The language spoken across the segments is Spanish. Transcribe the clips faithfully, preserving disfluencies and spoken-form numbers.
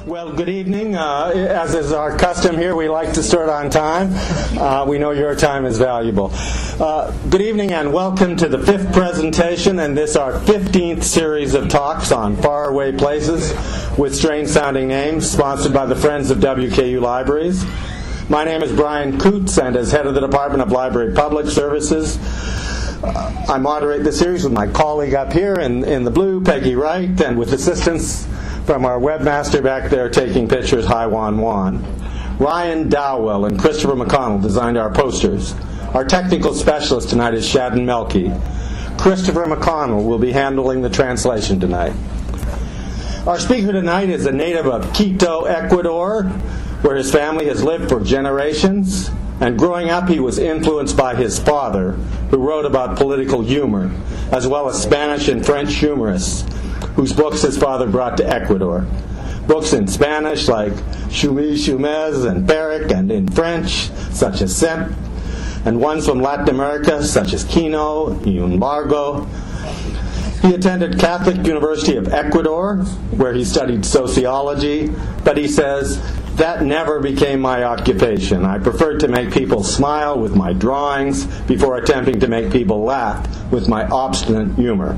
Well, good evening. Uh, as is our custom here, we like to start on time. Uh, we know your time is valuable. Uh, good evening and welcome to the fifth presentation and this our fifteenth series of talks on faraway places with strange-sounding names, sponsored by the Friends of W K U Libraries. My name is Brian Coots, and as head of the Department of Library Public Services, uh, I moderate the series with my colleague up here in, in the blue, Peggy Wright, and with assistance from our webmaster back there taking pictures, Hai Wan Wan. Ryan Dowell and Christopher McConnell designed our posters. Our technical specialist tonight is Shadden Melky. Christopher McConnell will be handling the translation tonight. Our speaker tonight is a native of Quito, Ecuador, where his family has lived for generations. And growing up, he was influenced by his father, who wrote about political humor, as well as Spanish and French humorists, whose books his father brought to Ecuador. Books in Spanish like Chumi Chumez and Peric, and in French, such as Semp, and ones from Latin America, such as Quino y Un Largo. He attended Catholic University of Ecuador, where he studied sociology, but he says, "That never became my occupation. I preferred to make people smile with my drawings before attempting to make people laugh with my obstinate humor."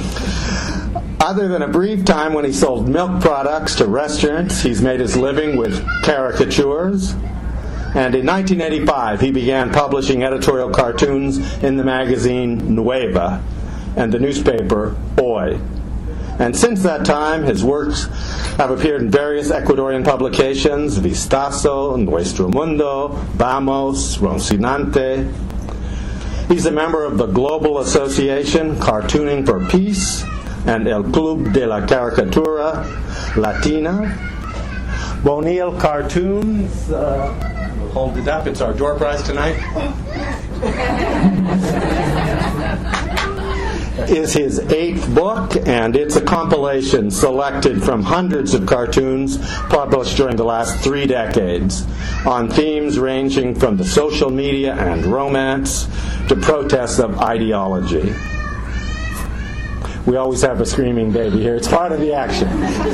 Other than a brief time when he sold milk products to restaurants, he's made his living with caricatures. And in nineteen eighty-five, he began publishing editorial cartoons in the magazine Nueva and the newspaper Hoy. And since that time, his works have appeared in various Ecuadorian publications: Vistazo, Nuestro Mundo, Vamos, Rocinante. He's a member of the Global Association Cartooning for Peace and El Club de la Caricatura Latina. Bonille Cartoons, uh, hold it up, it's our door prize tonight, is his eighth book, and it's a compilation selected from hundreds of cartoons published during the last three decades on themes ranging from the social media and romance to protests of ideology. We always have a screaming baby here. It's part of the action.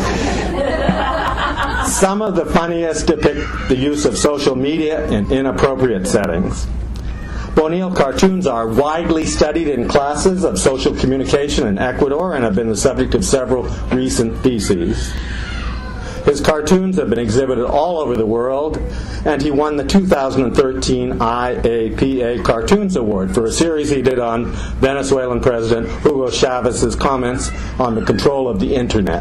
Some of the funniest depict the use of social media in inappropriate settings. Bonille cartoons are widely studied in classes of social communication in Ecuador and have been the subject of several recent theses. His cartoons have been exhibited all over the world, and he won the two thousand thirteen I A P A Cartoons Award for a series he did on Venezuelan President Hugo Chávez's comments on the control of the Internet.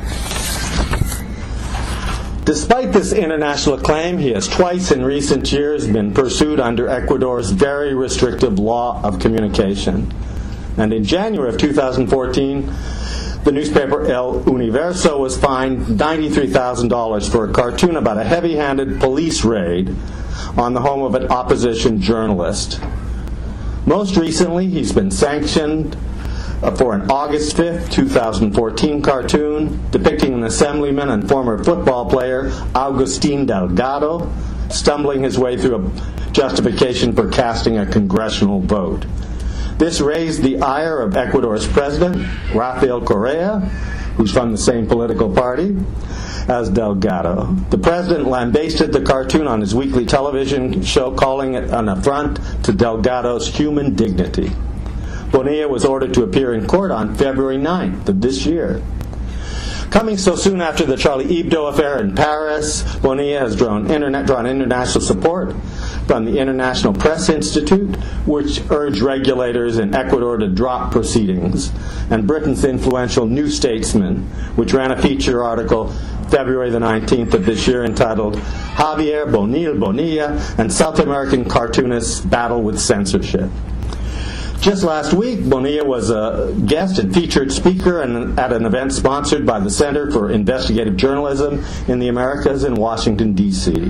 Despite this international acclaim, he has twice in recent years been pursued under Ecuador's very restrictive law of communication. And in January of two thousand fourteen, the newspaper El Universo was fined ninety-three thousand dollars for a cartoon about a heavy-handed police raid on the home of an opposition journalist. Most recently, he's been sanctioned for an August fifth, two thousand fourteen cartoon depicting an assemblyman and former football player, Agustin Delgado, stumbling his way through a justification for casting a congressional vote. This raised the ire of Ecuador's president, Rafael Correa, who's from the same political party as Delgado. The president lambasted the cartoon on his weekly television show, calling it an affront to Delgado's human dignity. Bonilla was ordered to appear in court on February ninth of this year. Coming so soon after the Charlie Hebdo affair in Paris, Bonilla has drawn, internet, drawn international support from the International Press Institute, which urged regulators in Ecuador to drop proceedings, and Britain's influential New Statesman, which ran a feature article February the nineteenth of this year entitled Javier Bonille Bonilla and South American Cartoonists Battle with Censorship. Just last week, Bonilla was a guest and featured speaker at an event sponsored by the Center for Investigative Journalism in the Americas in Washington, D C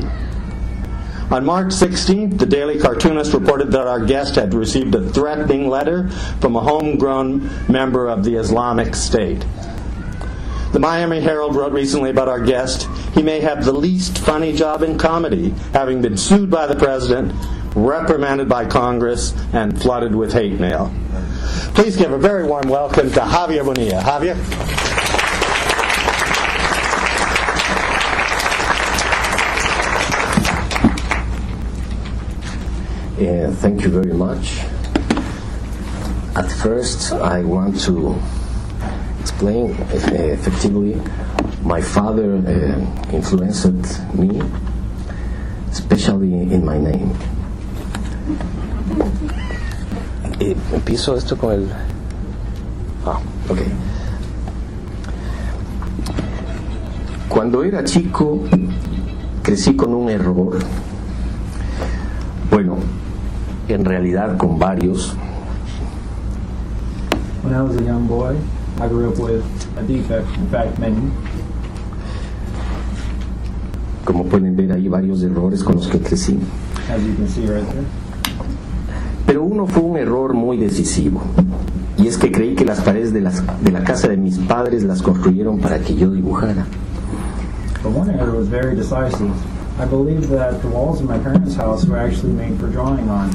On March sixteenth, the Daily Cartoonist reported that our guest had received a threatening letter from a homegrown member of the Islamic State. The Miami Herald wrote recently about our guest, he may have the least funny job in comedy, having been sued by the president, reprimanded by Congress, and flooded with hate mail. Please give a very warm welcome to Javier Bonilla. Javier? Uh, thank you very much. At first, I want to explain uh, effectively my father uh, influenced me, especially in my name. Eh, empiezo esto con el... Ah, ok. Cuando era chico, crecí con un error. Bueno, en realidad con varios. When I was a young boy, I grew up with a defect, in fact, many. Como pueden ver, hay varios errores con los que crecí. As you can see right there. Pero uno fue un error muy decisivo. Y es que creí que las paredes de, las, de la casa de mis padres las construyeron para que yo dibujara. But one error was very decisive. I believed that the walls of my parents' house were actually made for drawing on.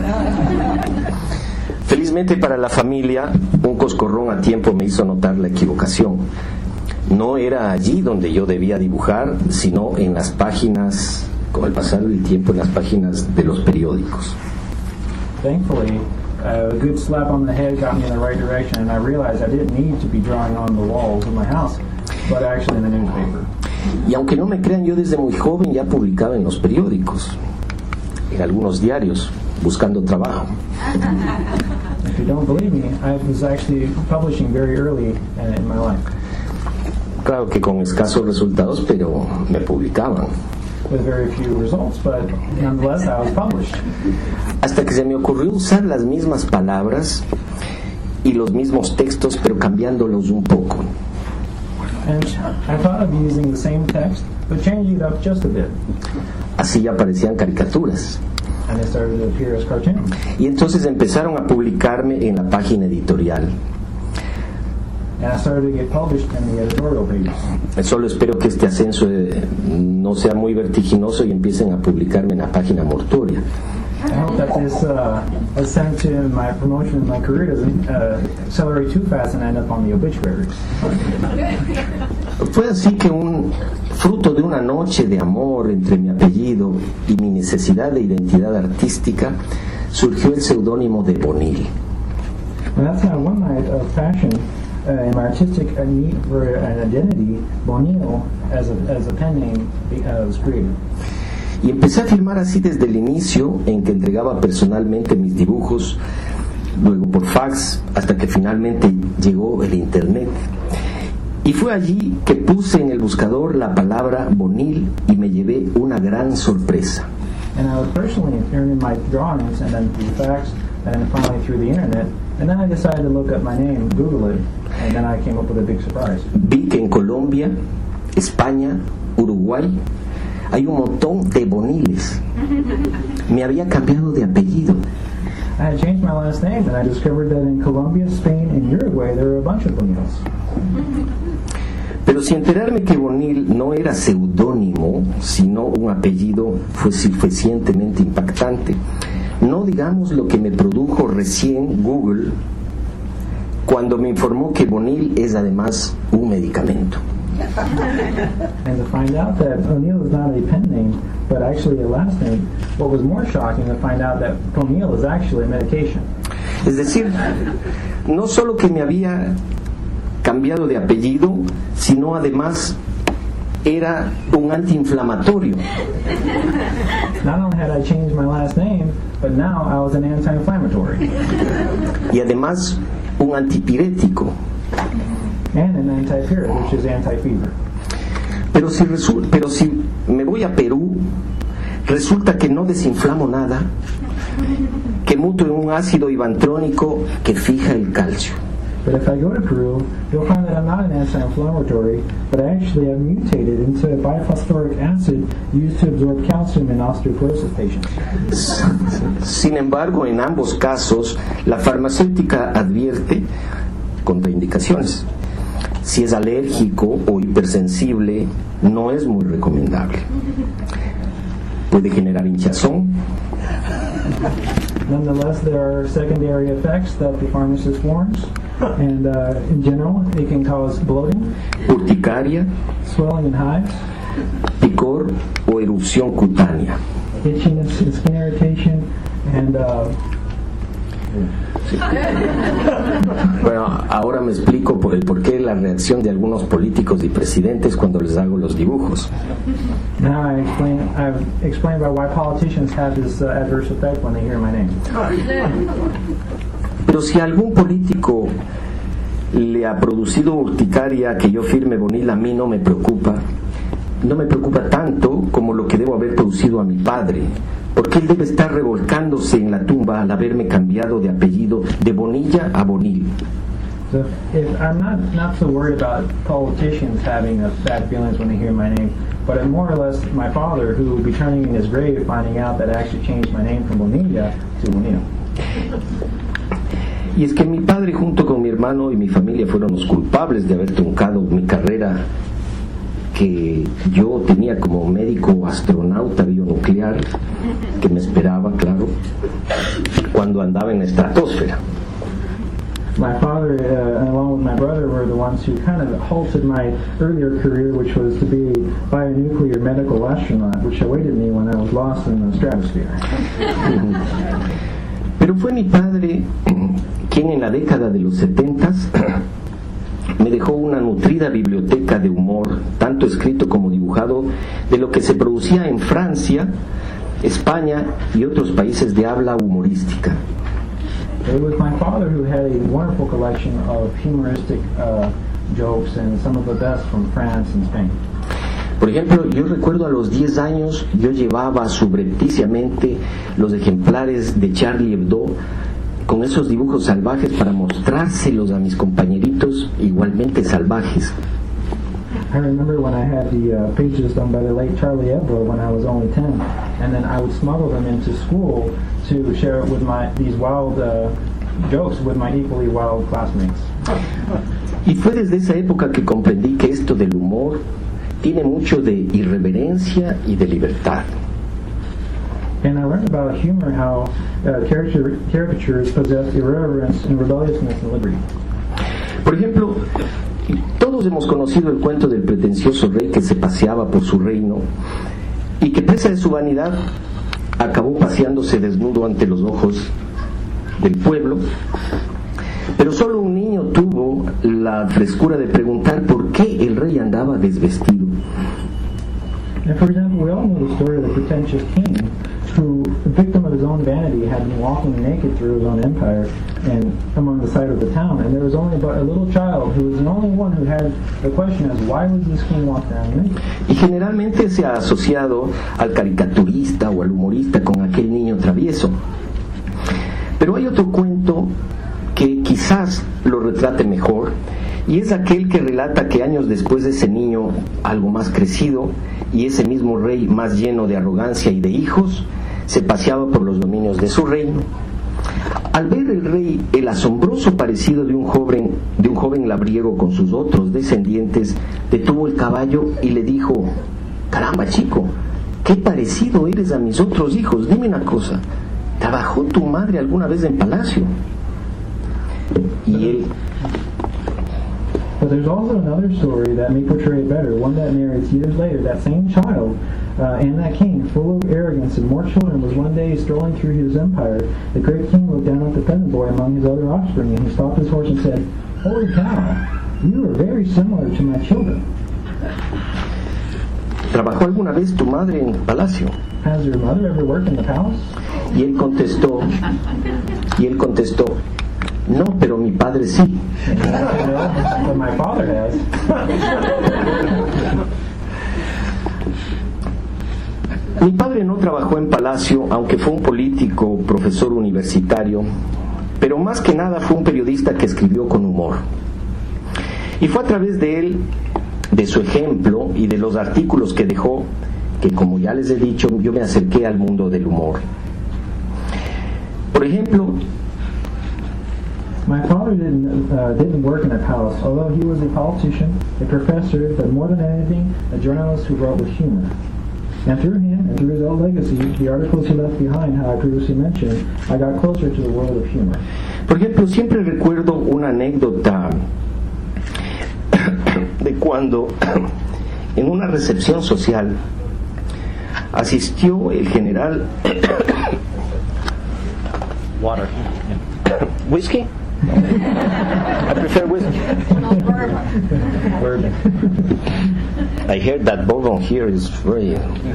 Felizmente para la familia, un coscorrón a tiempo me hizo notar la equivocación. No era allí donde yo debía dibujar, sino en las páginas, con el pasar del tiempo, en las páginas de los periódicos. Thankfully, uh, a good slap on the head got me in the right direction, and I realized I didn't need to be drawing on the walls of my house, but actually in the newspaper. Y aunque no me crean, yo desde muy joven ya publicaba en los periódicos, en algunos diarios, buscando trabajo. If you don't believe me, I was actually publishing very early in my life. Claro que con escasos resultados, pero me publicaban. With very few results, but nonetheless I was published. Hasta que se me ocurrió usar las mismas palabras y los mismos textos, pero cambiándolos un poco. And I thought of using the same text, but changing it up just a bit. Así ya aparecían caricaturas. And they started to appear as cartoons. Y entonces empezaron a publicarme en la página editorial. And I started to get published in the editorial pages. Solo espero que este ascenso eh, no sea muy vertiginoso y empiecen a publicarme en la página mortuoria. I hope that this uh, ascent to my promotion in my career doesn't uh, accelerate too fast and end up on the obituaries. Fue así que un fruto de una noche de amor entre mi apellido y mi necesidad de identidad artística surgió el seudónimo de Bonil. And that's how one night of passion uh, in my artistic need for an identity, Bonil, as a, as a pen name, uh, was created. Y empecé a filmar así desde el inicio, en que entregaba personalmente mis dibujos, luego por fax, hasta que finalmente llegó el internet. Y fue allí que puse en el buscador la palabra Bonil y me llevé una gran sorpresa. And I was personally turning my drawings and then through fax and then finally through the internet, and then I decided to look up my name, Google it, and then I came up with a big surprise. Vi que en Colombia, España, Uruguay hay un montón de Boniles. Me había cambiado de apellido. I had changed my last name, and I discovered that in Colombia, Spain, and Uruguay there were a bunch of Bonils. Pero si enterarme que Bonil no era seudónimo, sino un apellido, fue suficientemente impactante. No digamos lo que me produjo recién Google cuando me informó que Bonil es además un medicamento. And to find out that O'Neill is not a pen name, but actually a last name, what was more shocking to find out that O'Neill is actually a medication. Es decir, no solo que me había cambiado de apellido, sino además era un antiinflamatorio. Not only had I changed my last name, but now I was an anti-inflammatory. Y además un antipirético. And an anti-pyret, which is anti-fever. Pero si, resu- pero si me voy a Perú, resulta que no desinflamo nada, que muto en un ácido ibantrónico que fija el calcio. But if I go to Peru, you'll find that I'm not an anti-inflammatory, but I actually have mutated into a biphosphoric acid used to absorb calcium in osteoporosis patients. Sin embargo, en ambos casos, la farmacéutica advierte contraindicaciones. Si es alérgico o hipersensible, no es muy recomendable. Puede generar hinchazón. Nonetheless, there are secondary effects that the pharmacist warns, and uh, in general, it can cause bloating, urticaria, swelling in hives, picor o erupción cutánea. itchiness and skin irritation, And uh, Bueno, ahora me explico por el porqué la reacción de algunos políticos y presidentes cuando les hago los dibujos. now I explain, I've explained about why politicians have this uh, adverse effect when they hear my name. Pero si a algún político le ha producido urticaria que yo firme Bonilla, a mí no me preocupa. No me preocupa tanto como lo que debo haber producido a mi padre, porque él debe estar revolcándose en la tumba al haberme cambiado de apellido de Bonilla a Bonil. So if I'm not not so worried about politicians having uh, bad feelings when they hear my name, but more or less my father, who would be turning in his grave finding out that I actually changed my name from Bonilla to Bonilla. Y es que mi padre junto con mi hermano y mi familia fueron los culpables de haber truncado mi carrera que yo tenía como médico astronauta bionuclear, que me esperaba, claro, cuando andaba en la estratosfera. My father, uh, along with my brother, were the ones who kind of halted my earlier career, which was to be bionuclear medical astronaut, which awaited me when I was lost in the stratosphere. Pero fue mi padre quien en la década de los setentas me dejó una nutrida biblioteca de humor, tanto escrito como dibujado, de lo que se producía en Francia, España y otros países de habla humorística. It was my father who had a wonderful collection of humoristic uh, jokes and some of the best from France and Spain. Por ejemplo, yo recuerdo a los diez años, yo llevaba subrepticiamente los ejemplares de Charlie Hebdo con esos dibujos salvajes para mostrárselos a mis compañeritos igualmente salvajes. I remember when I had the uh, pages done by the late Charlie Hebdo when I was only ten, and then I would smuggle them into school to share it with my these wild uh, jokes with my equally wild classmates. Y fue desde esa época que comprendí que esto del humor tiene mucho de irreverencia y de libertad. And I learned about humor, how uh, caricature, caricatures possess irreverence and rebelliousness and liberty. Por ejemplo, todos hemos conocido el cuento del pretencioso rey que se paseaba por su reino y que, presa de su vanidad, acabó paseándose desnudo ante los ojos del pueblo. Pero solo un niño tuvo la frescura de preguntar por qué el rey andaba desvestido. And for example, we all know the story of the pretentious king, who, victim of his own vanity, had been walking naked through his own empire and among the sight of the town. And there was only but a little child who was the only one who had the question as why was this king walking around naked? Y generalmente se ha asociado al caricaturista o al humorista con aquel niño travieso. Pero hay otro cuento que quizás lo retrate mejor, y es aquel que relata que años después de ese niño algo más crecido y ese mismo rey más lleno de arrogancia y de hijos se paseaba por los dominios de su reino. Al ver el rey el asombroso parecido de un joven de un joven labriego con sus otros descendientes, detuvo el caballo y le dijo: caramba, chico, qué parecido eres a mis otros hijos. Dime una cosa, ¿trabajó tu madre alguna vez en palacio? Y él But there's also another story that may portray it better, one that narrates years later that same child uh, and that king, full of arrogance and more children, was one day strolling through his empire. The great king looked down at the peasant boy among his other offspring, and he stopped his horse and said, "Holy cow, you are very similar to my children." ¿Trabajó alguna vez tu madre en palacio? Has your mother ever worked in the palace? Y él contestó, y él contestó, no, pero mi padre sí. No, but my father has. Mi padre no trabajó en palacio, aunque fue un político, profesor universitario, pero más que nada fue un periodista que escribió con humor. Y fue a través de él, de su ejemplo y de los artículos que dejó, que, como ya les he dicho, yo me acerqué al mundo del humor. Por ejemplo, my father didn't uh, didn't work in a palace, although he was a politician, a professor, but more than anything, a journalist who wrote with humor. And through him, and through his own legacy, the articles he left behind, how I previously mentioned, I got closer to the world of humor. Por ejemplo, siempre recuerdo una anécdota de cuando en una recepción social asistió el general Water. Whiskey? I prefer whiskey. Bourbon. I heard that bourbon here is very...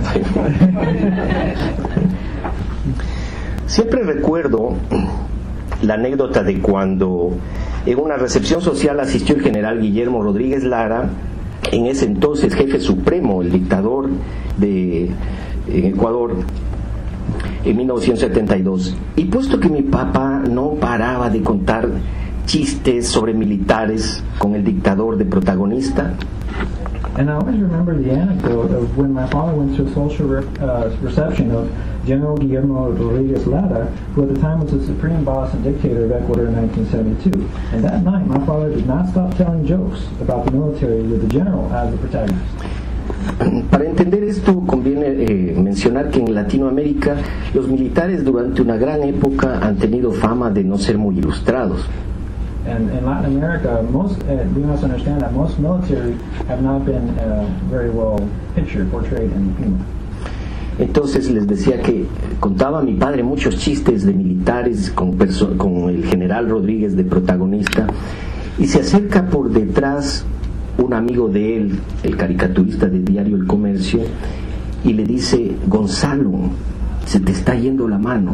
Siempre recuerdo la anécdota de cuando en una recepción social asistió el general Guillermo Rodríguez Lara, en ese entonces jefe supremo, el dictador de en Ecuador, en mil novecientos setenta y dos. Y puesto que mi papá no paraba de contar chistes sobre militares con el dictador de protagonista, and I always remember the anecdote of when my father went to a social re- uh, reception of General Guillermo Rodríguez Lara, who at the time was the supreme boss and dictator of Ecuador in nineteen seventy-two. And that night, my father did not stop telling jokes about the military with the general as the protagonist. Para entender esto conviene eh, mencionar que en Latinoamérica los militares durante una gran época han tenido fama de no ser muy ilustrados. And in Latin America, most uh, we must understand that most military have not been uh, very well pictured, portrayed in humor. Entonces les decía que contaba mi padre muchos chistes de militares con, perso- con el general Rodríguez de protagonista, y se acerca por detrás un amigo de él, el caricaturista del diario El Comercio, y le dice: Gonzalo, se te está yendo la mano.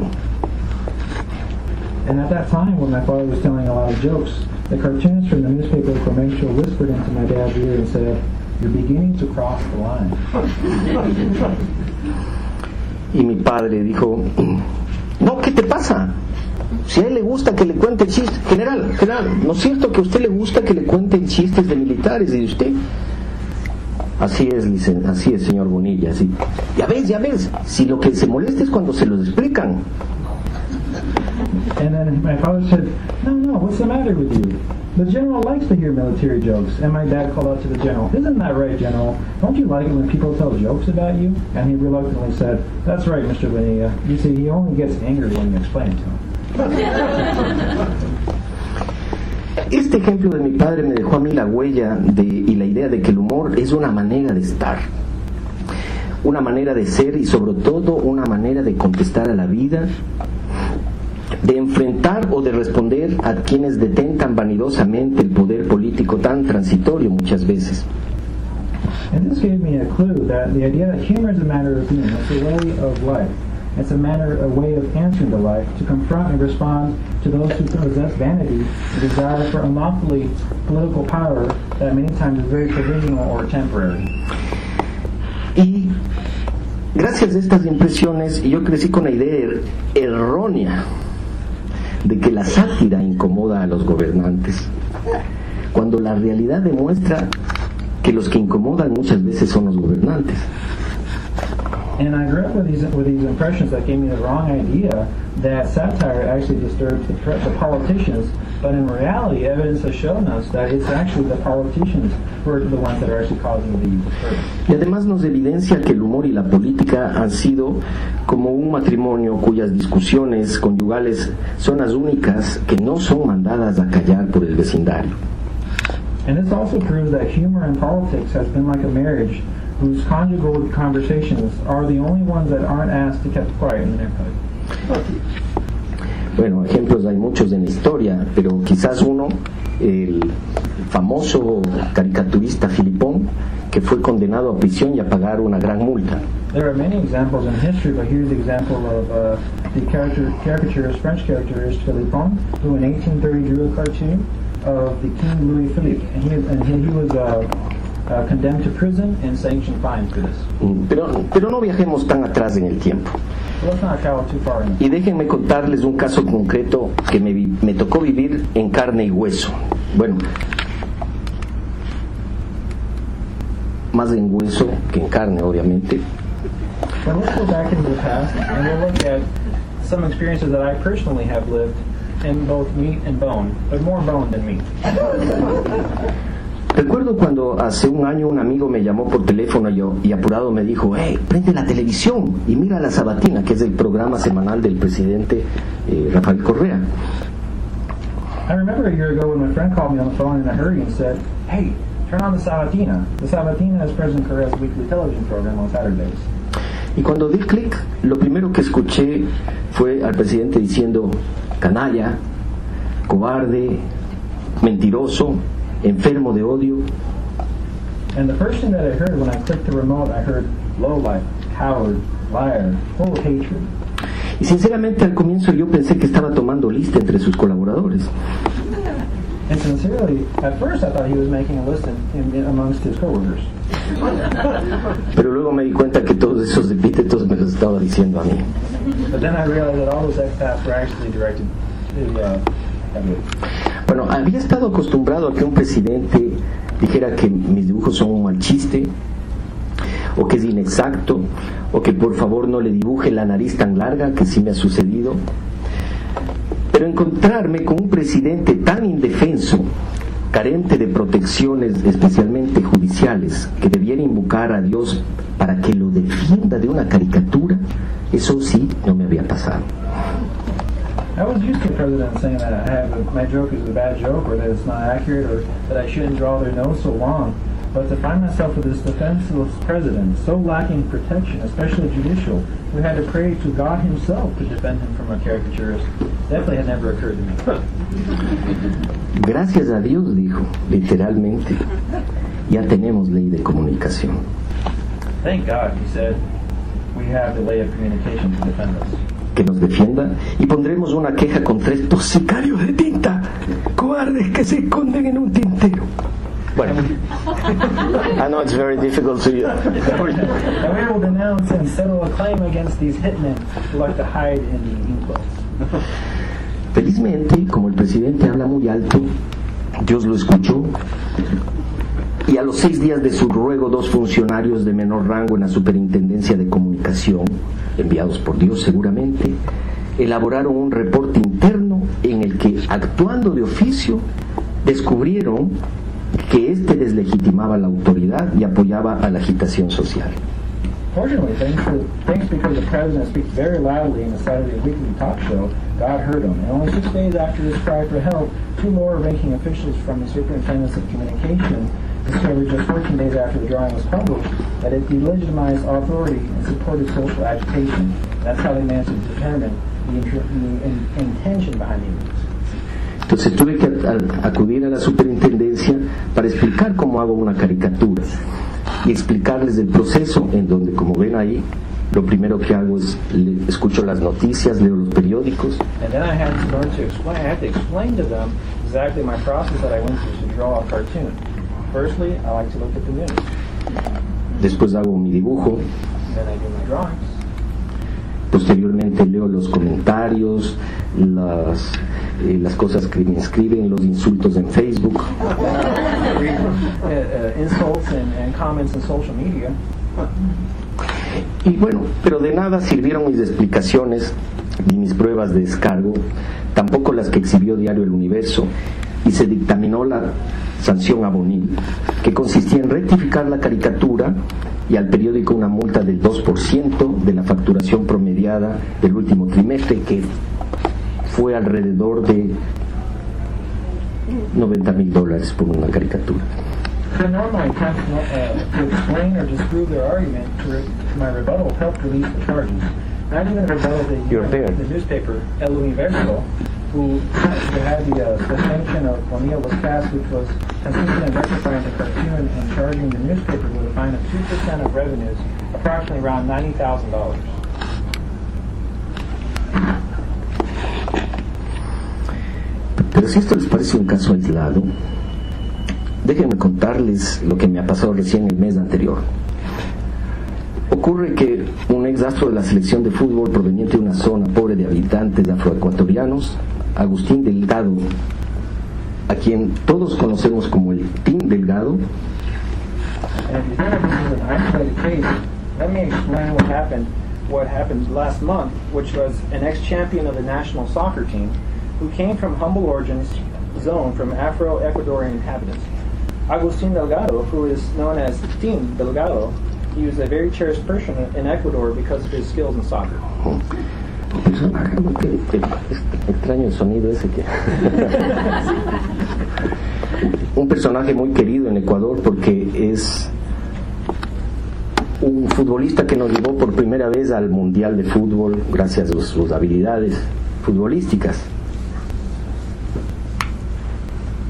And at that time, when my father was telling a lot of jokes, the cartoonist from the newspaper El Comercio whispered into my dad's ear and said, "You're beginning to cross the line." Y mi padre dijo: no, ¿qué te pasa? Si a él le gusta que le cuente chistes, general, general, ¿no es cierto que a usted le gusta que le cuenten chistes de militares y de usted? Así es, licen, así es, señor Bonilla, así. Ya ves, ya ves, si lo que se molesta es cuando se los explican. And then my father said, "No, no, what's the matter with you? The general likes to hear military jokes." And my dad called out to the general, "Isn't that right, General? Don't you like it when people tell jokes about you?" And he reluctantly said, "That's right, Mister Bonilla. You see, he only gets angry when you explain it to him." Este ejemplo de mi padre me dejó a mí la huella de, y la idea de que el humor es una manera de estar, una manera de ser y sobre todo una manera de contestar a la vida, de enfrentar o de responder a quienes detentan vanidosamente el poder político tan transitorio muchas veces. And this gave me a clue that the idea that humor is a matter of being, it's a way of life. It's a manner, a way of answering to life, to confront and respond to those who possess vanity, the desire for unlawfully political power that many times is very provisional or temporary. Y gracias a estas impresiones yo crecí con la idea er- errónea de que la sátira incomoda a los gobernantes, cuando la realidad demuestra que los que incomodan muchas veces son los gobernantes. And I grew up with these with these impressions that gave me the wrong idea that satire actually disturbs the, pre- the politicians, but in reality, evidence has shown us that it's actually the politicians who are the ones that are actually causing the disturbance. Y además nos evidencia que el humor y la política han sido como un matrimonio cuyas discusiones conyugales son las únicas que no son mandadas a callar por el vecindario. And this also proves that humor in politics has been like a marriage whose conjugal conversations are the only ones that aren't asked to keep quiet in the neighborhood. Bueno, ejemplos hay muchos en la historia, pero quizás uno, el famoso caricaturista Filipón, que fue condenado a prisión y a pagar una gran multa. There are many examples in history, but here's the example of uh, the character, caricaturist, French caricaturist Philippon, who in eighteen thirty drew a cartoon of the King Louis Philippe, and he, and he, he was uh, uh, condemned to prison and sanctioned fines for this. Pero, pero no viajemos tan atrás en el tiempo. So let's not travel too far in. Y déjenme contarles un caso concreto que me, vi- me tocó vivir en carne y hueso. Bueno, más en hueso que en carne, obviamente. But let's go back into the past and we'll look at some experiences that I personally have lived in both meat and bone, but more bone than meat. Recuerdo cuando hace un año un amigo me llamó por teléfono y, yo- y apurado me dijo: hey, prende la televisión y mira La Sabatina, que es el programa semanal del presidente eh, Rafael Correa. I remember a year ago when my friend called me on the phone in a hurry and said, "Hey, turn on the Sabatina." The Sabatina is President Correa's weekly television program on Saturdays. Y cuando di clic, lo primero que escuché fue al presidente diciendo: canalla, cobarde, mentiroso, enfermo de odio. And the first thing that I heard when I clicked the remote, I heard lowlife, coward, liar, full of hatred. Y sinceramente al comienzo yo pensé que estaba tomando lista entre sus colaboradores. And sincerely, at first I thought he was making a list in, in, amongst his coworkers. Pero luego me di cuenta que todos esos epítetos me los estaba diciendo a mí. But then I realized that all those epithets were actually directed to uh, Bueno, había estado acostumbrado a que un presidente dijera que mis dibujos son un mal chiste, o que es inexacto, o que por favor no le dibuje la nariz tan larga, que sí me ha sucedido. Pero encontrarme con un presidente tan indefenso, carente de protecciones especialmente judiciales, que debiera invocar a Dios para que lo defienda de una caricatura, eso sí no me había pasado. I was used to the president saying that I have a, my joke is a bad joke, or that it's not accurate, or that I shouldn't draw their nose so long. But to find myself with this defenseless president, so lacking protection, especially judicial, who had to pray to God himself to defend him from a caricaturist, definitely had never occurred to me. Gracias a Dios, dijo, literalmente, ya tenemos ley de comunicación. Thank God, he said, we have the lay of communication to defend us. Que nos defienda y pondremos una queja contra estos sicarios de tinta, cobardes que se esconden en un tintero. Bueno, I know it's very difficult to you. And we will denounce and settle a claim against these hitmen who like to hide in the inkbooks. Felizmente, como el presidente habla muy alto, Dios lo escuchó, y a los seis días de su ruego, dos funcionarios de menor rango en la Superintendencia de Comunicación, enviados por Dios seguramente, elaboraron un reporte interno en el que, actuando de oficio, descubrieron que éste deslegitimaba la autoridad y apoyaba a la agitación social. Fortunately, thanks, to, thanks because the president speaks very loudly in the Saturday Weekly talk show, God heard him. And only six days after this cry for help, two lower-ranking officials from the Superintendence of Communication discovered just fourteen days after the drawing was published that it delegitimized authority and supported social agitation. That's how they managed to determine the, inter- the in- intention behind the image. Entonces tuve que a- acudir a la superintendencia para explicar cómo hago una caricatura y explicarles el proceso, en donde, como ven ahí, lo primero que hago es le- escucho las noticias, leo los periódicos. And then I had to learn to explain. I had to explain to them exactly my process that I went through to draw a cartoon. Firstly, I like to look at the news. Después hago mi dibujo. Then I do my drawings. Posteriormente leo los comentarios, las, eh, las cosas que me escriben, los insultos en Facebook. Read uh, uh, insults and, and comments in social media. Y bueno, pero de nada sirvieron mis explicaciones ni mis pruebas de descargo, tampoco las que exhibió Diario El Universo, y se dictaminó la sanción abonil, que consistía en rectificar la caricatura y al periódico una multa del dos por ciento de la facturación promediada del último trimestre, que fue alrededor de noventa mil dólares por una caricatura. So normally, attempt uh, to explain or disprove their argument to, re- to my rebuttal helped release the charges. Not even rebuttal the, You're there. the newspaper El Universo, who had the uh, suspension of O'Neill was passed, which was consistent in rectifying the cartoon and charging the newspaper with a fine of two percent of revenues, approximately around ninety thousand dollars. Pero si esto les parece un caso aislado, déjenme contarles lo que me ha pasado recién el mes anterior. Ocurre que un ex astro de la selección de fútbol proveniente de una zona pobre de habitantes afroecuatorianos, Agustín Delgado, a quien todos conocemos como el Team Delgado, And if you think this is an isolated case, let me explain what happened. What happened last month, which was an ex-champion of the national soccer team, who came from humble origins, zone from Afro-Ecuadorian inhabitants. Agustin Delgado, who is known as Team Delgado, he was a very cherished person in Ecuador because of his skills in soccer. extraño el sonido ese que un personaje muy querido en Ecuador porque es un futbolista que nos llevó por primera vez al Mundial de Fútbol gracias a sus habilidades futbolísticas.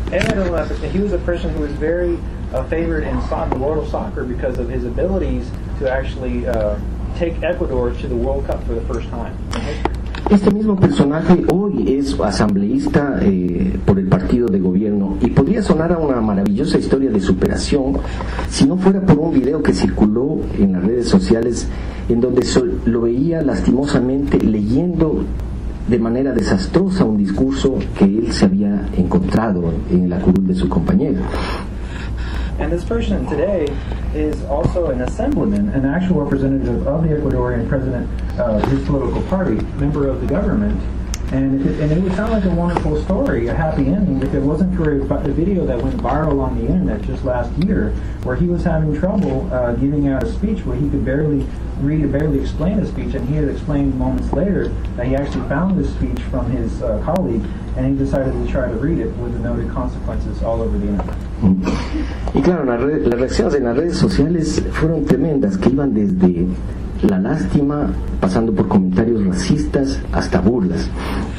él era una, he was a person who was very uh, favored in soccer, the world of soccer because of his abilities to actually uh, take Ecuador to the World Cup for the first time in history. Este mismo personaje hoy es asambleísta eh, por el partido de gobierno y podría sonar a una maravillosa historia de superación si no fuera por un video que circuló en las redes sociales en donde so, lo veía lastimosamente leyendo de manera desastrosa un discurso que él se había encontrado en la curul de su compañero. And this person today is also an assemblyman, an actual representative of the Ecuadorian president, uh, his political party, member of the government. And it, and it would sound like a wonderful story, a happy ending, if it wasn't for a, a video that went viral on the internet just last year, where he was having trouble uh, giving out a speech where he could barely read or barely explain a speech, and he had explained moments later that he actually found this speech from his uh, colleague, and he decided to try to read it with the noted consequences all over the internet. Y claro, la red, las reacciones en las redes sociales fueron tremendas, que iban desde la lástima, pasando por comentarios racistas hasta burlas.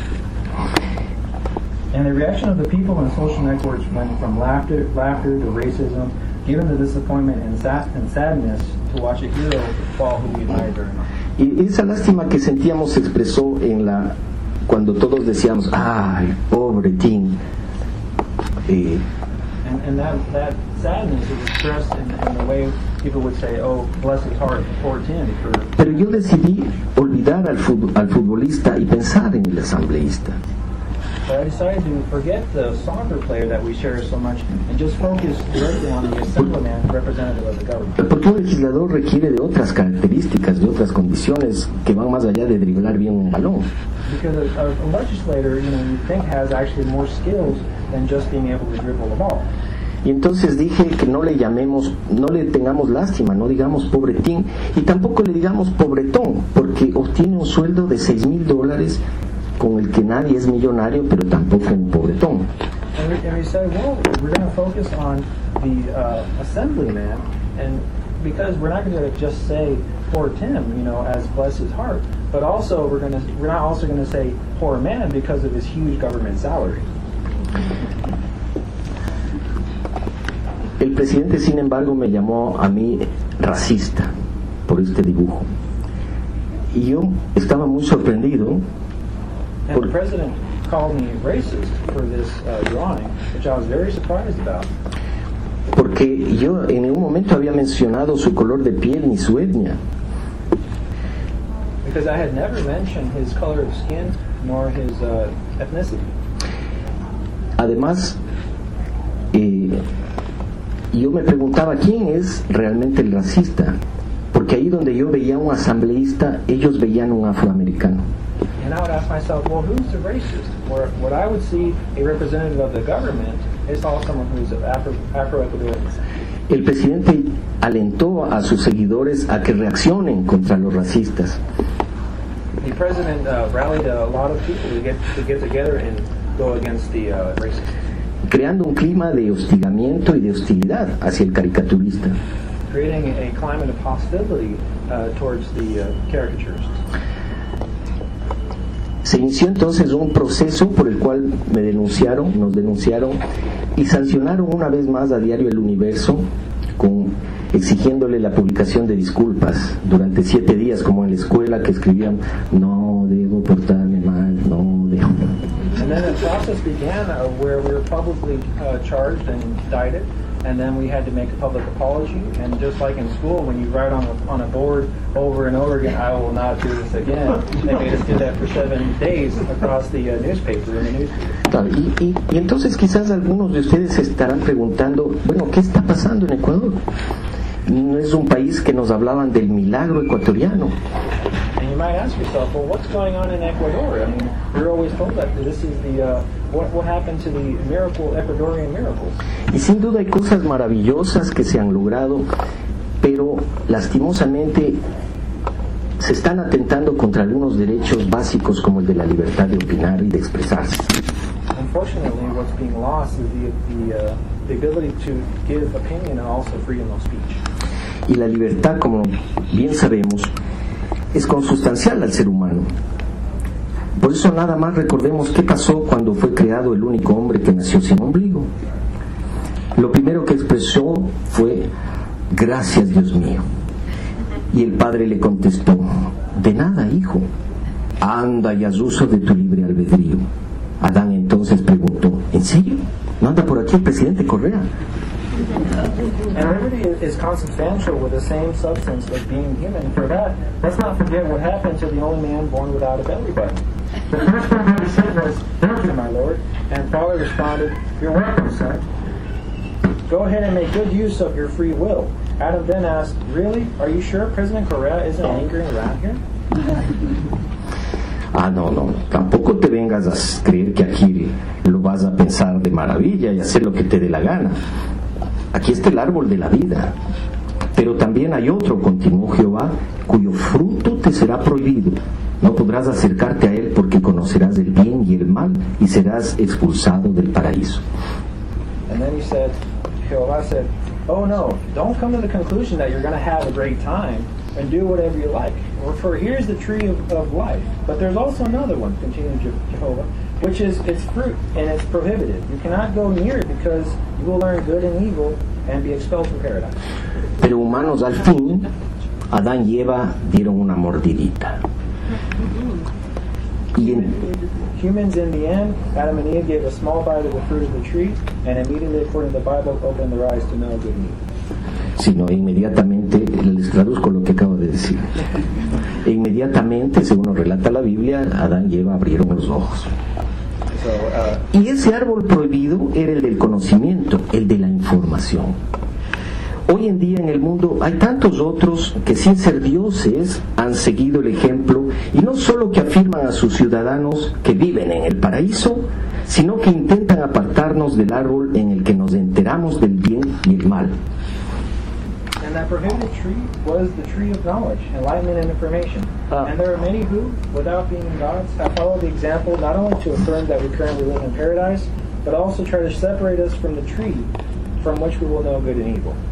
And the reaction of the people on social networks went from laughter, laughter to racism, given the disappointment and, sad, and sadness to watch a hero fall who we admired very much. Y esa lástima que sentíamos se expresó en la cuando todos decíamos, ay, pobre Tim. Eh, And, and that, that sadness is expressed in, in the way people would say, oh, bless his heart, poor Tim. For... Pero yo decidí olvidar al, fut, al futbolista y pensar en el asambleísta. But I decided to forget the soccer player that we share so much and just focus directly on the assemblyman representative of the government. Porque un legislador requiere de otras características, de otras condiciones que van más allá de driblar bien un balón. Because a, a legislator, you know, you think has actually more skills than just being able to dribble the ball. Y entonces dije que no le llamemos, no le tengamos lástima, no digamos pobretín y tampoco le digamos pobretón, porque obtiene un sueldo de seis mil dólares con el que nadie es millonario, pero tampoco un pobretón. And we, and we said, well, we're going to focus on the uh, assemblyman, and because we're not going to just say poor Tim, you know, as bless his heart, but also we're going to we're not also going to say poor man because of his huge government salary. El presidente, sin embargo, me llamó a mí racista por este dibujo. Y yo estaba muy sorprendido. And the president called me racist for this uh, drawing, which I was very surprised about. Porque yo en ningún momento había mencionado su color de piel ni su etnia. Because I had never mentioned his color of skin nor his uh, ethnicity. Además, eh, yo me preguntaba quién es realmente el racista, porque ahí donde yo veía un asambleísta, ellos veían un afroamericano. And I would ask myself, well, who's the racist? Where what I would see a representative of the government is all someone who's Afro, Afro-Ecuadorian. El presidente alentó a sus seguidores a que reaccionen contra los racistas. The president uh, rallied a lot of people to get to get together and go against the uh, racists, creando un clima de hostigamiento y de hostilidad hacia el caricaturista. creating a climate of hostility uh, towards the uh, caricaturists. Se inició entonces un proceso por el cual me denunciaron, nos denunciaron y sancionaron una vez más a Diario El Universo con exigiéndole la publicación de disculpas durante siete días, como en la escuela que escribían no debo portarme mal, no debo. And then the process began uh, where we were publicly uh, charged and indicted, and then we had to make a public apology. And just like in school, when you write on a, on a board over and over again, I will not do this again, they made us do that for seven days across the uh, newspaper in the newspaper. Y, y, y entonces quizás algunos de ustedes se estarán preguntando, bueno, ¿qué está pasando en Ecuador? No es un país que nos hablaban del milagro ecuatoriano. And you might ask yourself, well, what's going on in Ecuador? I mean, you're always told that this is the uh, what what happened to the miracle Ecuadorian miracles. Y sin duda hay cosas maravillosas que se han logrado, pero lastimosamente se están atentando contra algunos derechos básicos como el de la libertad de opinar y de expresarse. Unfortunately, what's being lost is the the, uh, the ability to give opinion and also freedom of speech. Y la libertad, como bien sabemos, es consustancial al ser humano. Por Por eso nada más recordemos qué pasó cuando fue creado el único hombre que nació sin ombligo. Lo primero que expresó fue: gracias, Dios mío. Y el padre le contestó: de nada, hijo, anda y haz uso de tu libre albedrío. Adán entonces preguntó: ¿en serio? ¿No anda por aquí el presidente Correa? And liberty is consubstantial with the same substance of being human. For that, let's not forget what happened to the only man born without a belly button. The first one he said was, "Thank you, my Lord." And Father responded, "You're welcome, son. Go ahead and make good use of your free will." Adam then asked, "Really? Are you sure President Correa isn't lingering around here?" Ah, no, no, tampoco te vengas a creer que aquí lo vas a pensar de maravilla y hacer lo que te dé la gana. Aquí está el árbol de la vida, pero también hay otro, continuó Jehová, cuyo fruto te será prohibido. No podrás acercarte a él porque conocerás el bien y el mal y serás expulsado del paraíso. And then he said, Jehová said, "Oh no, don't come to the conclusion that you're going to have a great time and do whatever you like. For here's the tree of, of life. But there's also another one," continued Jehovah, "which is its fruit, and it's prohibited. You cannot go near it because you will learn good and evil and be expelled from paradise." Pero humanos, al fin, Adán y Eva dieron una mordidita. Y en, Humans, in the end, Adam and Eve gave a small bite of the fruit of the tree, and immediately, according to the Bible, opened their eyes to know good and evil. sino inmediatamente, les traduzco lo que acabo de decir. E inmediatamente, según nos relata la Biblia, Adán y Eva abrieron los ojos. So, uh, y ese árbol prohibido era el del conocimiento, el de la información. Hoy en día en el mundo hay tantos otros que sin ser dioses han seguido el ejemplo y no solo que afirman a sus ciudadanos que viven en el paraíso, sino que intentan apartarnos del árbol en el que nos enteramos del bien y el mal. And that prohibited tree was the tree of knowledge, enlightenment, and information. Uh, and there are many who, without being gods, have followed the example not only to affirm that we currently live in paradise, but also try to separate us from the tree from which we will know good and evil.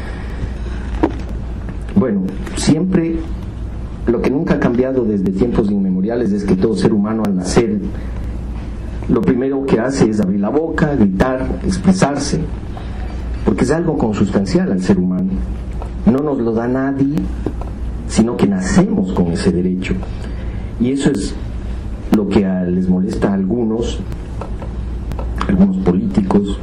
Bueno, siempre lo que nunca ha cambiado desde tiempos inmemoriales es que todo ser humano al nacer lo primero que hace es abrir la boca, gritar, expresarse, porque es algo consustancial al ser humano. No nos lo da nadie, sino que nacemos con ese derecho. Y eso es lo que a, les molesta a algunos, algunos políticos.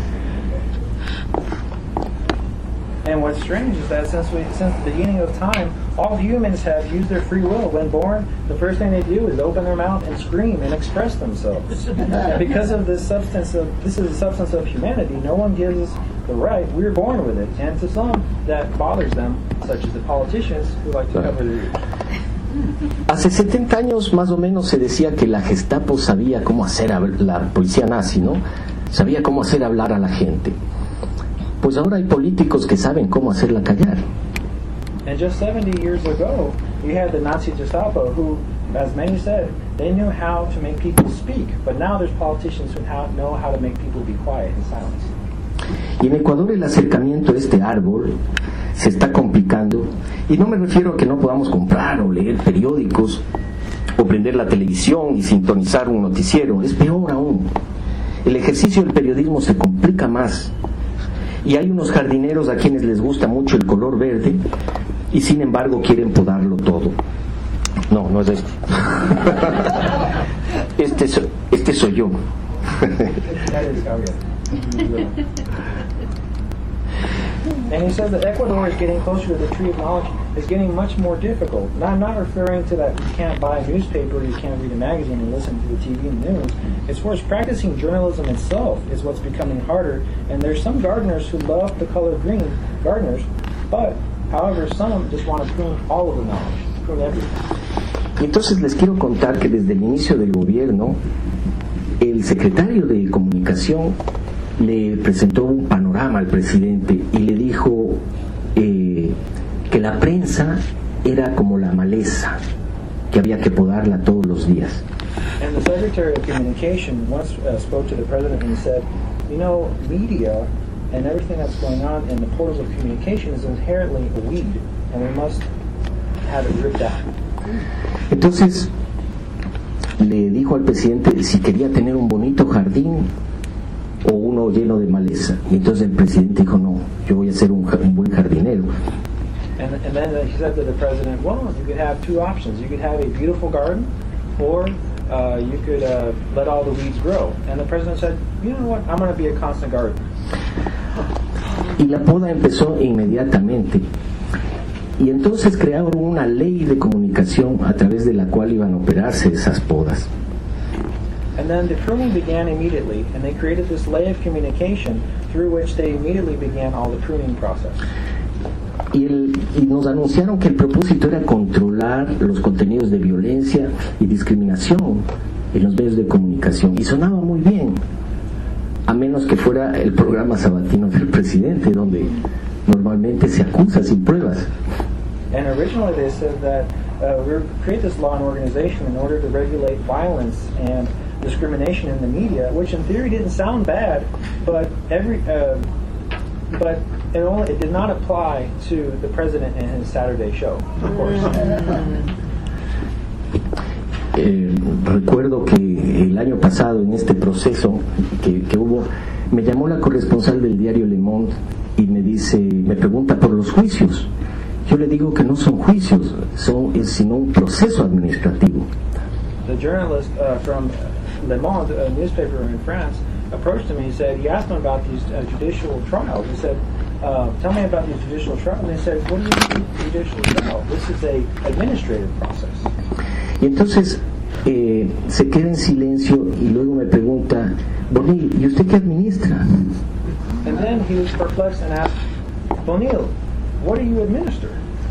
And what's strange is that since we, since the beginning of time, all humans have used their free will. When born, the first thing they do is open their mouth and scream and express themselves. And because of this substance of this is the substance of humanity, no one gives us the right. We're born with it, and to some that bothers them, such as the politicians who like to cover their ears. Hace setenta años más o menos se decía que la Gestapo sabía cómo hacer, la policía nazi, ¿no? Sabía cómo hacer hablar a la gente. Pues ahora hay políticos que saben cómo hacerla callar. And just seventy years ago, we had the Nazi Gestapo who, as many said, they knew how to make people speak. But now there's politicians who know how to make people be quiet in silence. Y en Ecuador el acercamiento a este árbol se está complicando. Y no me refiero a que no podamos comprar o leer periódicos o prender la televisión y sintonizar un noticiero. Es peor aún. El ejercicio del periodismo se complica más. Y hay unos jardineros a quienes les gusta mucho el color verde y sin embargo quieren podarlo todo. No, no es este. Este, so, este soy yo. And he says that Ecuador is getting closer to the tree of knowledge, is getting much more difficult. Now, I'm not referring to that you can't buy a newspaper, you can't read a magazine and listen to the T V and news. It's worse, practicing journalism itself is what's becoming harder. And there's some gardeners who love the color green, gardeners, but, however, some just want to prune all of the knowledge, prune everything. Entonces les quiero contar que desde el inicio del gobierno, el secretario de Comunicación le presentó un panorama al presidente y le dijo eh, que la prensa era como la maleza, que había que podarla todos los días. And the Secretary of Communication once uh, spoke to the president and said, you know, media and everything that's going on in the portals of communication is inherently a weed, and we must have it ripped out. Entonces, le dijo al presidente si quería tener un bonito jardín o uno lleno de maleza. Y entonces el presidente dijo, no, yo voy a ser un, un buen jardinero. And, and then he said to the president, well, you could have two options. You could have a beautiful garden, or uh, you could uh, let all the weeds grow. And the president said, you know what, I'm going to be a constant gardener. Y la poda empezó inmediatamente. Y entonces crearon una ley de comunicación a través de la cual iban a operarse esas podas. And then the pruning began immediately, and they created this lay of communication through which they immediately began all the pruning process. Y, el, y nos anunciaron que el propósito era controlar los contenidos de violencia y discriminación en los medios de comunicación. Y sonaba muy bien, a menos que fuera el programa sabatino del presidente, donde normalmente se acusa sin pruebas. And originally they said that uh, we create this law and organization in order to regulate violence and discrimination in the media, which in theory didn't sound bad, but every uh, but it only it did not apply to the president and his Saturday show, of course. Eh, recuerdo que el año pasado, en este proceso que, que hubo, me llamó la corresponsal del diario Le Monde y me dice, me pregunta por los juicios. Yo le digo que no son juicios, son es sino un proceso administrativo. The journalist uh, from Le Monde, a newspaper in France, approached him and he said, he asked him about these uh, judicial trials. He said, uh, tell me about these judicial trials. And they said, what do you mean judicial trial? This is a administrative process. Y entonces eh, se queda en silencio y luego me pregunta, Bonil, ¿y usted qué administra? And then he was perplexed and asked, Bonil, what do you administer?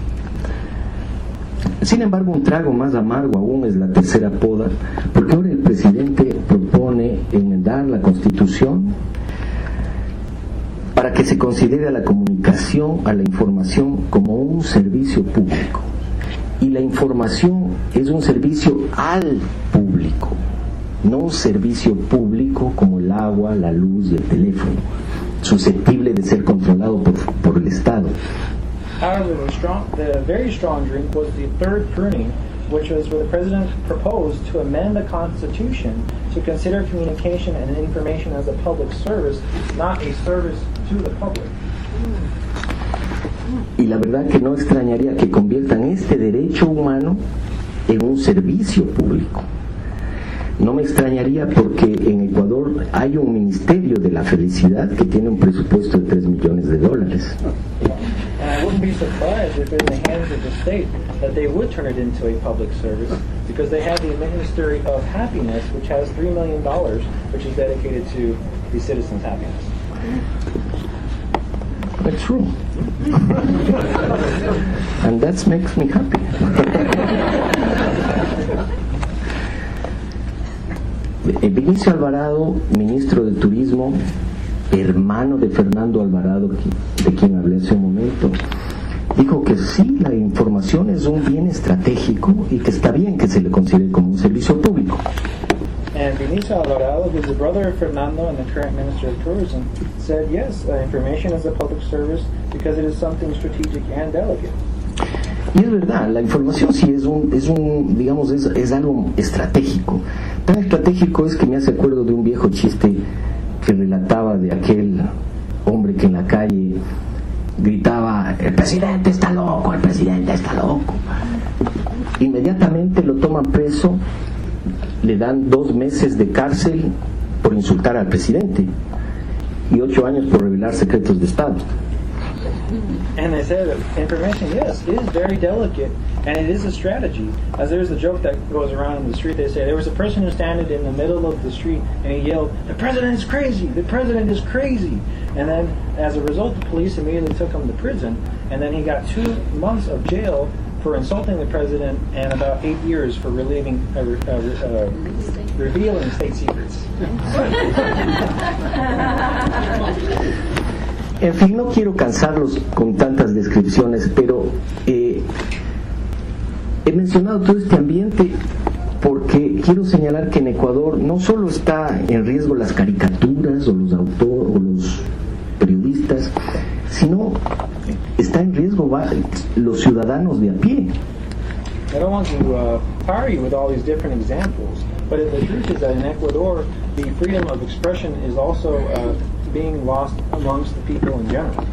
Sin embargo, un trago más amargo aún es la tercera poda, porque ahora el presidente propone enmendar la Constitución para que se considere a la comunicación, a la información, como un servicio público. Y la información es un servicio al público, no un servicio público como el agua, la luz y el teléfono, susceptible de ser controlado por, por el Estado. However, the, strong, the very strong drink was the third pruning, which was where the president proposed to amend the Constitution to consider communication and information as a public service, not a service to the public. Y la verdad que no extrañaría que conviertan este derecho humano en un servicio público. No me extrañaría porque en Ecuador hay un Ministerio de la Felicidad que tiene un presupuesto de tres millones de dólares. And I wouldn't be surprised if in the hands of the state that they would turn it into a public service, because they have the Ministry of Happiness, which has three million dollars, which is dedicated to the citizens' happiness. That's true. And that makes me happy. Vinicio Alvarado, ministro de Turismo, hermano de Fernando Alvarado, de quien hablé hace un momento, dijo que sí, la información es un bien estratégico y que está bien que se le considere como un servicio público. And Vinicio Alvarado, who's the brother of Fernando and the current Minister of Tourism, said yes, uh, information is a public service because it is something strategic and delicate. Y es verdad, la información sí es un, es un digamos, es, es algo estratégico. Tan estratégico es que me hace acuerdo de un viejo chiste que relataba de aquel hombre que en la calle gritaba, el presidente está loco, el presidente está loco. Inmediatamente lo toman preso, le dan dos meses de cárcel por insultar al presidente y ocho años por revelar secretos de Estado. And they said that information, yes, is very delicate, and it is a strategy. As there's a joke that goes around in the street, they say there was a person who standing in the middle of the street, and he yelled, "The president is crazy! The president is crazy!" And then, as a result, the police immediately took him to prison, and then he got two months of jail for insulting the president, and about eight years for relieving, uh, uh, uh, revealing state secrets. En fin, no quiero cansarlos con tantas descripciones, pero eh, he mencionado todo este ambiente porque quiero señalar que en Ecuador no solo está en riesgo las caricaturas o los autores o los periodistas, sino está en riesgo los ciudadanos de a pie. I don't want to uh, tire you with all these different examples, but the truth is that in Ecuador, the freedom of expression is also uh, being lost amongst the people in general.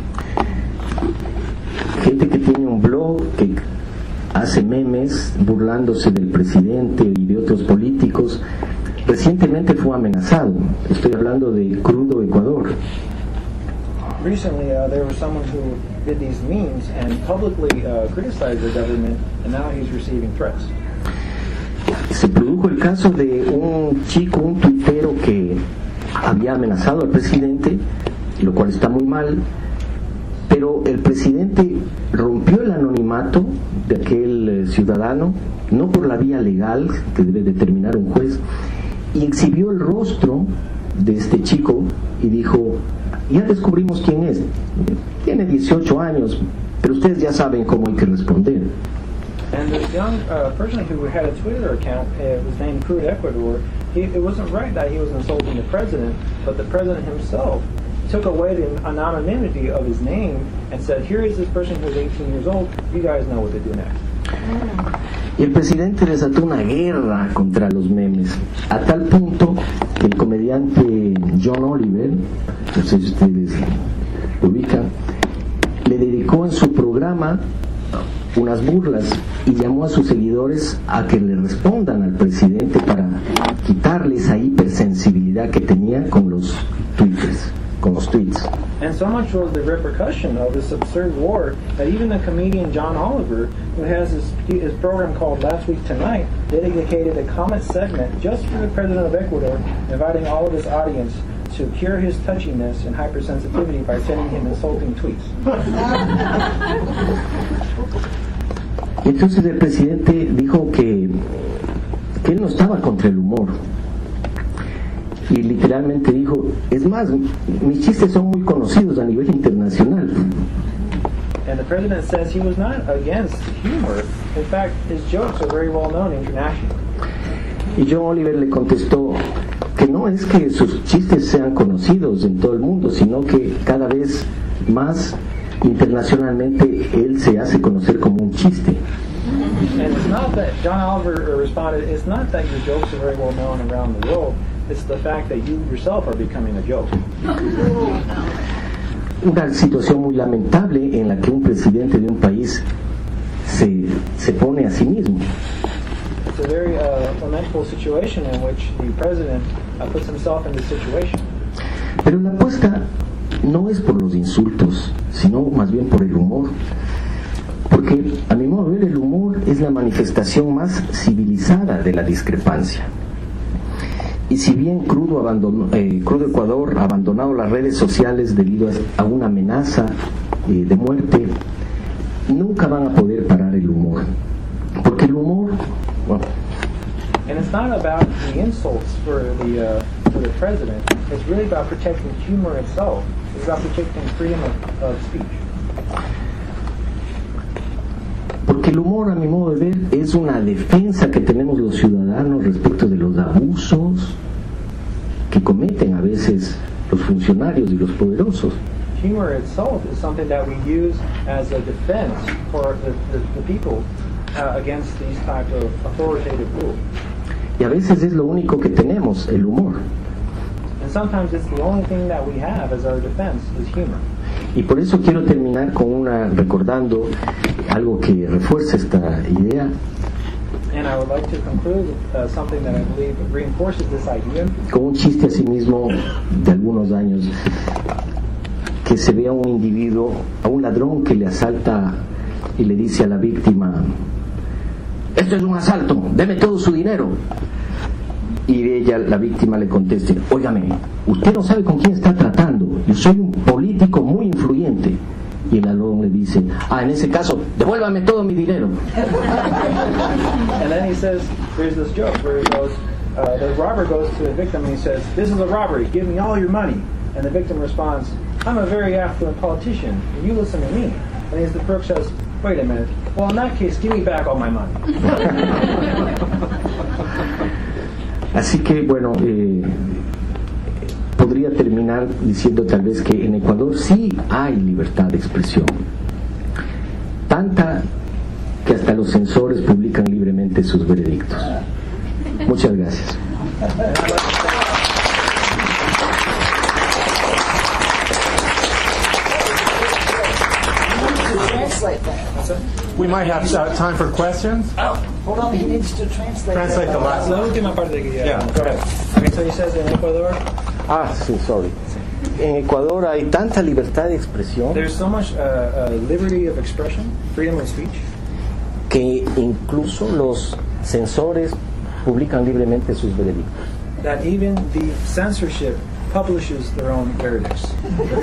Gente que tiene un blog, que hace memes burlándose del presidente y de otros políticos, recientemente fue amenazado. Estoy hablando de Crudo Ecuador. Recently, uh, there was someone who did these memes and publicly uh, criticized the government, and now he's receiving threats. Se produjo el caso de un chico, un tuitero que había amenazado al presidente, lo cual está muy mal, pero el presidente rompió el anonimato de aquel eh, ciudadano, no por la vía legal que debe determinar un juez, y exhibió el rostro de este chico y dijo: ya descubrimos quién es, tiene dieciocho años, pero ustedes ya saben cómo hay que responder. And this young uh, person who had a Twitter account uh, was named Crudo Ecuador. He, it wasn't right that he was insulting the president, but the president himself took away the anonymity of his name and said, here is this person who's eighteen years old, you guys know what to do next. Y el presidente desató una guerra contra los memes, a tal punto que el comediante John Oliver, no sé si ustedes lo ubican, le dedicó en su programa unas burlas y llamó a sus seguidores a que le respondan al presidente para quitarle esa hipersensibilidad que tenía con los tweets, con los tweets. And so much was the repercussion of this absurd war that even the comedian John Oliver, who has his, his program called Last Week Tonight, dedicated a comment segment just for the president of Ecuador, inviting all of his audience to cure his touchiness and hypersensitivity by sending him insulting tweets. Entonces el presidente dijo que, que él no estaba contra el humor. Y literalmente dijo: es más, mis chistes son muy conocidos a nivel internacional. And the president says he was not against humor. In fact, his jokes are very well known internationally. Y John Oliver le contestó que no es que sus chistes sean conocidos en todo el mundo, sino que cada vez más internacionalmente él se hace conocer como un chiste. And it's not that John Oliver responded, it's not that your jokes are very well known around the world, it's the fact that you yourself are becoming a joke. Una situación muy lamentable en la que un presidente de un país se, se pone a sí mismo. It's a very uh, lamentable situation in which the president uh, puts himself in this situation. Pero la apuesta no es por los insultos, sino más bien por el humor. Porque a mi modo de ver, el humor es la manifestación más civilizada de la discrepancia. Y si bien Crudo, abandonó, eh, Crudo Ecuador ha abandonado las redes sociales debido a, a una amenaza eh, de muerte, nunca van a poder parar el humor. Porque el humor... Bueno, and it's not about the insults for the, uh, for the president, it's really about protecting humor itself. It's about protecting freedom of, of speech. Porque el humor, a mi modo de ver, es una defensa que tenemos los ciudadanos respecto de los abusos que cometen a veces los funcionarios y los poderosos. Humor itself is something that we use as a defense for the, the, the people uh, against these type of authoritative rule. Y a veces es lo único que tenemos, el humor. And sometimes it's the only thing that we have as our defense is humor. Y por eso quiero terminar con una recordando algo que refuerza esta idea. And I would like to conclude uh, something that I believe reinforces this idea. Con un chiste a sí mismo de algunos años, que se ve a un individuo, a un ladrón que le asalta y le dice a la víctima: esto es un asalto, deme todo su dinero. Y ella, la víctima, le contesta: óigame, usted no sabe con quién está tratando, yo soy un político muy influyente. Y el ladrón le dice: ah, en ese caso, devuélvame todo mi dinero. And then he says, there's this joke where he goes, uh, the robber goes to the victim and he says, this is a robbery, give me all your money. And the victim responds, I'm a very affluent politician, and you listen to me. And as the crook says, wait a minute, well in that case, give me back all my money. Así que bueno, eh, podría terminar diciendo tal vez que en Ecuador sí hay libertad de expresión, tanta que hasta los los censores publican libremente sus veredictos. Muchas gracias. We might have uh, time for questions. Oh, hold on, he needs to translate. Translate the last. La última parte que ya. Yeah, go ahead. Okay, so he says in Ecuador, Ah, sí, sorry. En Ecuador hay tanta libertad de expresión there's so much uh, uh, liberty of expression, freedom of speech, que incluso los censores publican libremente sus veredictos. that even the censorship publishes their own verdicts.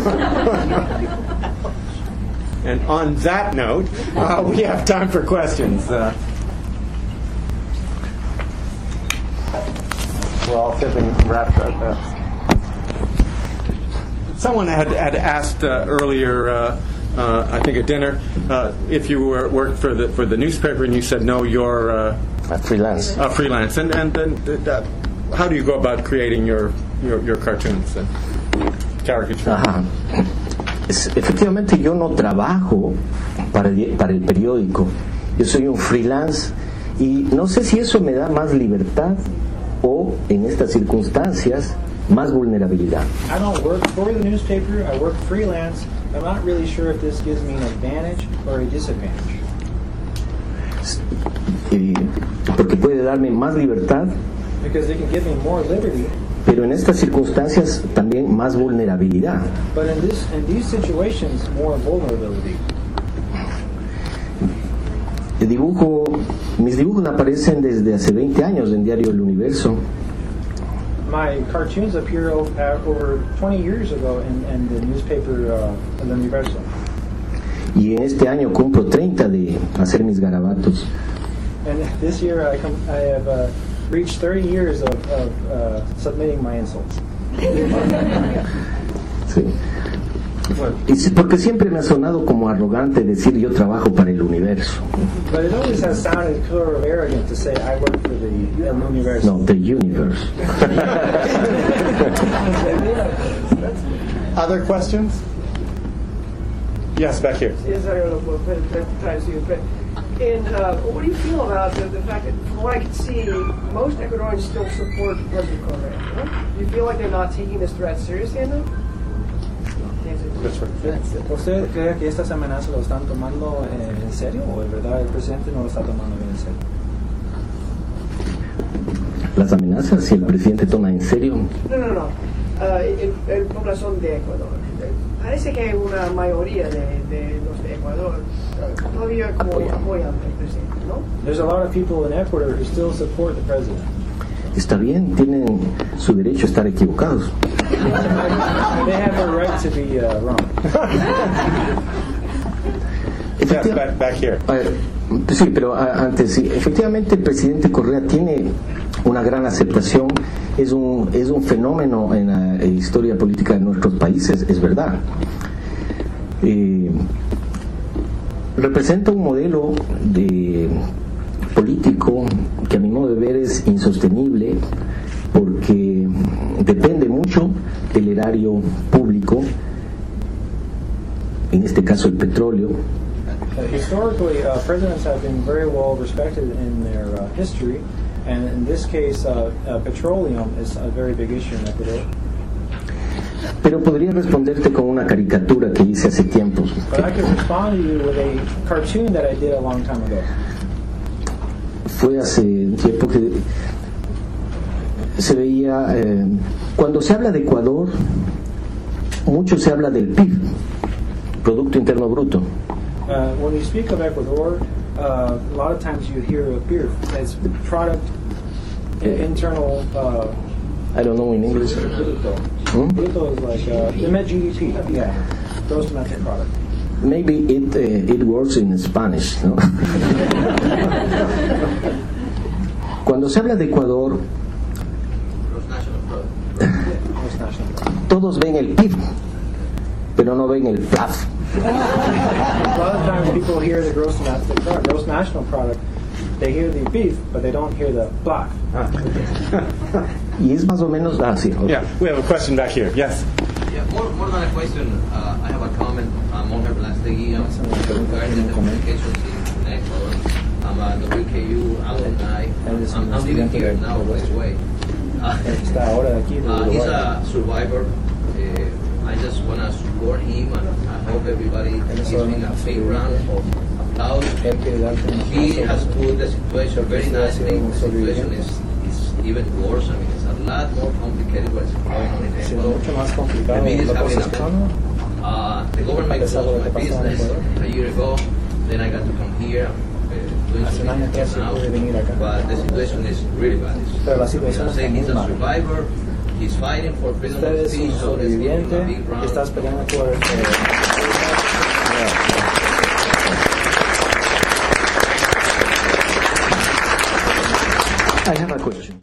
And on that note, uh, we have time for questions. Uh, we're all sipping wrapped up. Uh, someone had, had asked uh, earlier, uh, uh, I think at dinner, uh, if you were worked for the for the newspaper, and you said no, you're uh, A freelance. uh, freelance. And and then uh, how do you go about creating your your, your cartoons and caricatures? Ajá. Es- efectivamente yo no trabajo para el, para el periódico, yo soy un freelance y no sé si eso me da más libertad o en estas circunstancias más vulnerabilidad. I don't work for the newspaper, I work freelance. I'm not really sure if this gives me an advantage or a disadvantage. Eh, porque puede darme más libertad, Because it can give me more liberty, pero en estas circunstancias también más vulnerabilidad. but in this in these situations, more vulnerability. El dibujo, mis dibujos aparecen desde hace veinte años en Diario El Universo. My cartoons appear o- uh, over twenty years ago in, in the newspaper uh, El Universo. Y en este año cumplo treinta de hacer mis garabatos. And this year I, com- I have uh, reached thirty years of, of uh, submitting my insults. Sí. Y sí, porque siempre me ha sonado como arrogante decir yo trabajo para el universo. But it always has sounded sort of arrogant to say I work for the El Universo. No, the universe. Other questions? Yes, back here. Yes, I don't know what baptize you, but and uh, what do you feel about the, the fact that, from what I can see, most Ecuadorians still support President Correa? No? Do you feel like they're not taking this threat seriously enough? ¿Usted cree que estas amenazas lo están tomando eh, en serio o de verdad el presidente no lo está tomando bien en serio? Las amenazas, si el presidente toma en serio, No, no, no. Uh, en, en población de Ecuador. Parece que hay una mayoría de, de los de Ecuador uh, todavía como Apoyan. apoyan al presidente, ¿no? There's a lot of people in Ecuador who still support the president. está bien, tienen su derecho a estar equivocados. They have the right to be uh, wrong. Yes, Efectiva- back, back here. A ver, sí, pero a- antes sí, efectivamente el presidente Correa tiene una gran aceptación, es un, es un fenómeno en la historia política de nuestros países, es verdad. Eh, representa un modelo de político que a mi modo de ver es insostenible porque depende mucho del erario público, en este caso el petróleo. Uh, historically, uh, presidents have been very well respected in their uh, history, and in this case, uh, uh, petroleum is a very big issue in Ecuador. Pero podría responderte con una caricatura que hice hace tiempo. But I could respond to you with a cartoon that I did a long time ago. Fue hace tiempo que se veía, eh, cuando se habla de Ecuador, mucho se habla del P I B, Producto Interno Bruto. Uh, when you speak of Ecuador, uh, a lot of times you hear of beer. It's product, Yeah. internal, uh, I don't know in English. bruto. Hmm? Bruto is like, uh, the net G D P, yeah, gross domestic product. Maybe it uh, it works in Spanish, ¿no? Cuando se habla de Ecuador, Gross national product. todos ven el P I B, pero no ven el P L A F. A lot of times people hear the gross domestic product, gross national product, they hear the beef, but they don't hear the block. Y es más o menos así. Ah, Yeah, we have a question back here. Yes. Yeah, more, more than a question, uh, I have a comment, uh, Monja Blastegui, uh, regarding the communications in, in Ecuador. Um, I'm a W K U alumni. I'm, I'm living here now, by the way. Uh, uh, he's a survivor. Uh, I just want to support him, and I hope everybody gives him a big round of applause. He has put the situation very nicely. The situation is, is even worse. I mean, it's a lot more complicated what's going on in Ecuador. The media is having a, uh, the government closed my business a year ago. Then I got to come here. Hace un año casi pude venir acá. But the situation is really bad. Pero la situación está muy mal. Usted es un sobreviviente que está peleando por... Eh, I have a question.